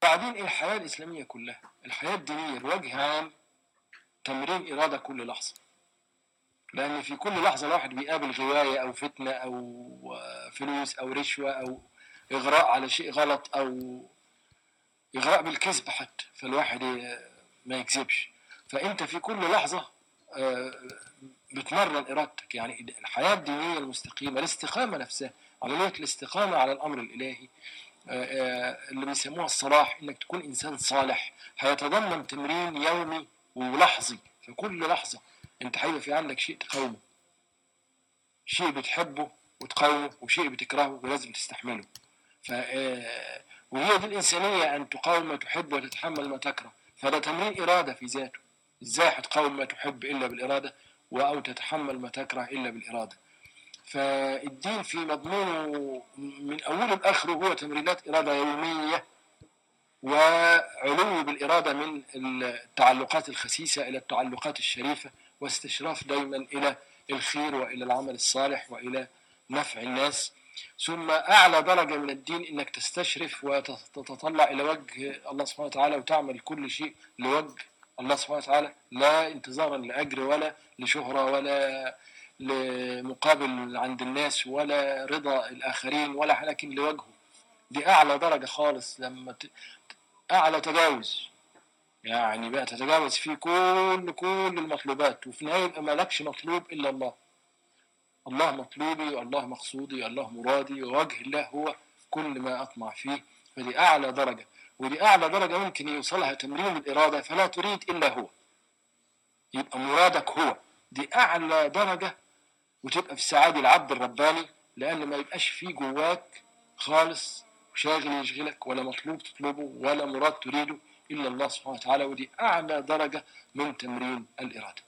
وبعدين الحياة الإسلامية كلها، الحياة الدينية بوجه عام تمرين إرادة كل لحظة، لأن في كل لحظة الواحد بيقابل غواية أو فتنة أو فلوس أو رشوة أو إغراء على شيء غلط أو إغراء بالكذب حتى، فالواحد ما يكذبش. فأنت في كل لحظة بتمرن إرادتك. يعني الحياة الدينية المستقيمة، الاستقامة نفسها، عملية الاستقامة على الأمر الإلهي اللي بيسموها الصلاح، إنك تكون إنسان صالح، هيتضمن تمرين يومي ولحظي. في كل لحظة أنت هيبقى في عندك شيء تقاومه، شيء بتحبه وتقاومه، وشيء بتكرهه ولازم تستحمله. وهي دي الإنسانية، أن تقاوم ما تحب وتتحمل ما تكره. فده تمرين إرادة في ذاته. إزاي هتقاوم ما تحب إلا بالإرادة، أو تتحمل ما تكره إلا بالإرادة؟ فالدين في مضمونه من أوله لآخره هو تمرينات إرادة يومية، وعلو بالإرادة من التعلقات الخسيسة إلى التعلقات الشريفة، واستشراف دائما إلى الخير وإلى العمل الصالح وإلى نفع الناس. ثم أعلى درجة من الدين إنك تستشرف وتتطلع إلى وجه الله سبحانه وتعالى، وتعمل كل شيء لوجه الله سبحانه وتعالى، لا انتظارا لأجر ولا لشهرة ولا لمقابل عند الناس ولا رضا الآخرين ولا، لكن لوجهه. دي أعلى درجة خالص، لما أعلى تجاوز، يعني بقى تتجاوز في كل المطلوبات، وفي النهاية يبقى مالكش مطلوب إلا الله. الله مطلوبي والله مقصودي والله مرادي، ووجه الله هو كل ما أطمع فيه. فدي أعلى درجة، ودي أعلى درجة ممكن يوصلها تمرين الإرادة، فلا تريد إلا هو، يبقى مرادك هو. دي أعلى درجة، وتبقى في سعادة العبد الرباني، لأن ما يبقاش فيه جواك خالص شاغل يشغلك، ولا مطلوب تطلبه، ولا مراد تريده إلا الله سبحانه وتعالى. ودي أعلى درجة من تمرين الإرادة.